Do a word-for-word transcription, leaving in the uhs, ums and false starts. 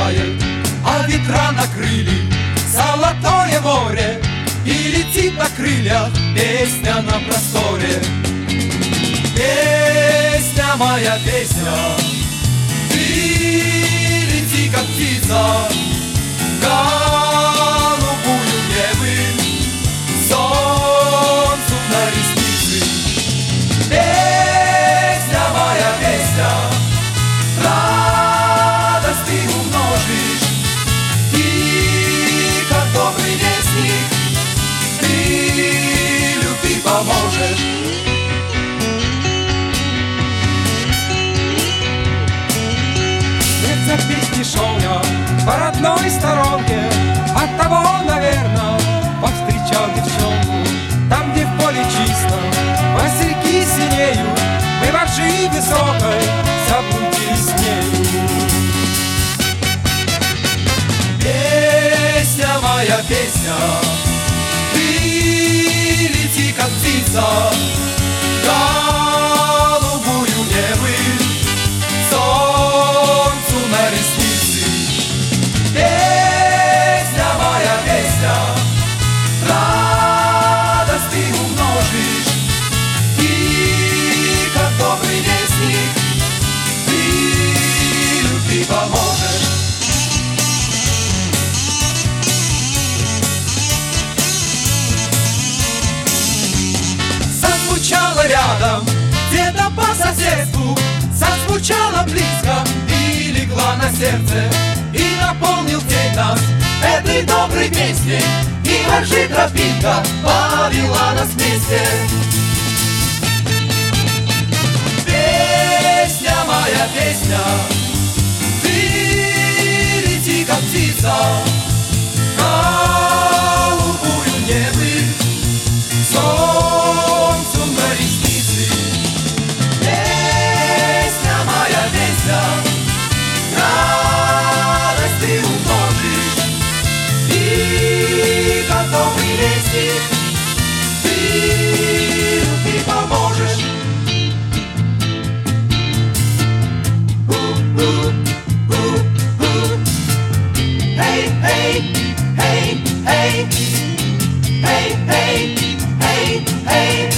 тает, а ветра накрыли золотое море, и летит на крыльях песня на просторе. Песня моя, песня, ты лети, как птица, голубую небы, солнцу на ресницы. Песня моя, песня, радость ты умножишь, и как добрый вестник ты любви поможешь. За песни шел я по родной сторонке, оттого, наверно, повстречал девчонку. Там, где в поле чисто васильки синеют, мы во ржи высокой заблудились с нею. Песня моя, песня, ты лети, как птица, голубую небы, солнцу на ресницы. Песня моя, песня, радость ты умножишь, и как добрый вестник ты любви поможешь. Зазвучало рядом, где-то по соседству, зазвучала близко и легла на сердце, и наполнил день нас этой доброй песней, и во ржи тропинка повела нас вместе. Песня моя, песня, ты лети, как птица, голубую небы, солнцу на ресницы. Песня моя, песня, радость ты умножишь, и как добрый вестник ты любви поможешь. Hey, hey, hey, hey, hey, hey, hey, hey.